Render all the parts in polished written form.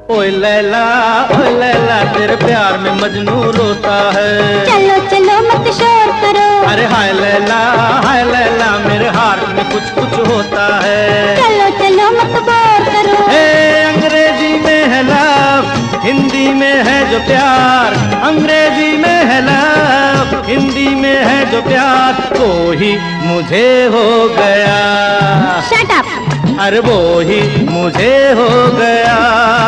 ओए लैला तेरे प्यार में मजनू रोता है। चलो चलो मत शोर करो। अरे हाय लैला मेरे हार्ट में कुछ कुछ होता है। चलो चलो मत बोर करो। अंग्रेजी में है लव, हिंदी में है जो प्यार। अंग्रेजी में है लव, हिंदी में है जो प्यार, वो ही मुझे हो गया। Shut up. अरे वो ही मुझे हो गया।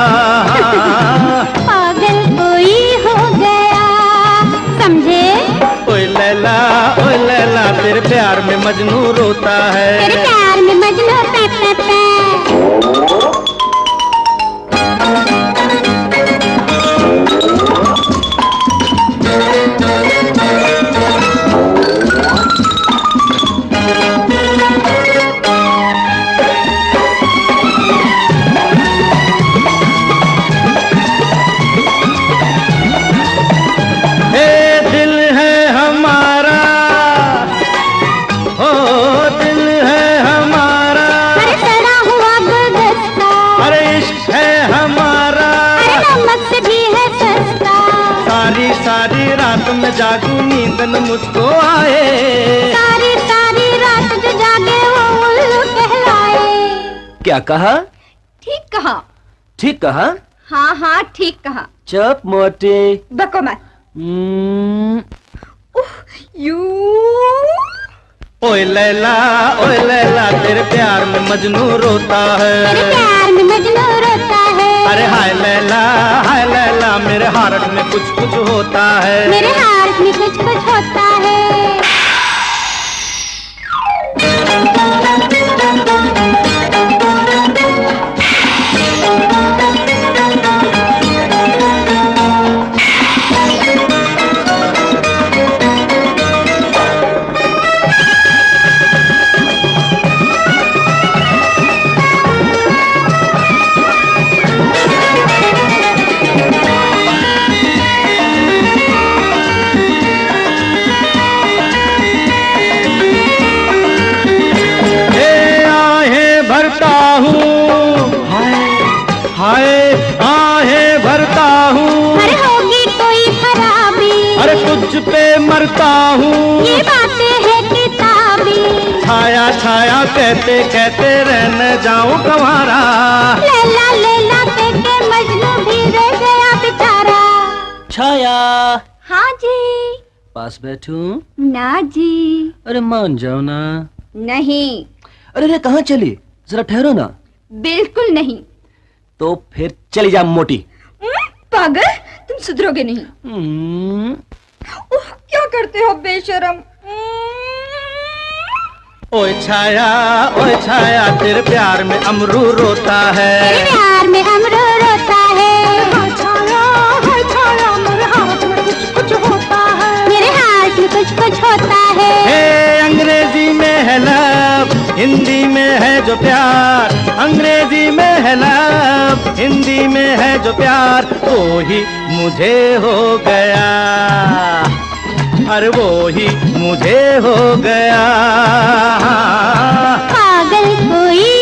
पागल कोई हो गया, समझे? ओए लैला तेरे प्यार में मजनू रोता है। तेरे प्यार में मजनू पे पे पे। सारी रात में जागू नींद न मुझको आए। सारी रात जो जागे वो उल्लू कहलाए। क्या कहा? ठीक कहा। ठीक कहा? हाँ ठीक कहा। चुप मोटे। बको मत। यू। ओए लैला तेरे प्यार में मजनू रोता है। तेरे प्यार में मजनू रोता है। अरे हाय लैला मेरे हार्ट में कुछ कुछ होता है। मेरे हार्ट में कुछ कुछ होता है। हाय आहें भरता हूँ। अरे होगी कोई खराबी। अरे तुझ पे मरता हूँ। ये बातें है किताबी। छाया कहते कहते रहने जाऊँ कंवारा। लैला कहके मजनू भी रह गया बेचारा। छाया। हाँ जी। पास बैठूं? ना जी। अरे मान जाओ ना। नहीं। अरे कहाँ चली, जरा ठहरो ना। बिल्कुल नहीं। तो फिर चली जा मोटी। पागल, तुम सुधरोगे नहीं। क्या करते हो बेशरम। ओए छाया तेरे प्यार में अमरू रोता है। तेरे प्यार में अमरू रोता है। छाया मेरे हाथ में कुछ कुछ होता है। मेरे हाथ में कुछ कुछ होता है। अंग्रेजी में है लव, हिंदी में है जो प्यार। अंग्रेजी में है लव, हिंदी में है जो प्यार, वो ही मुझे हो गया। अरे वो ही मुझे हो गया। पागल कोई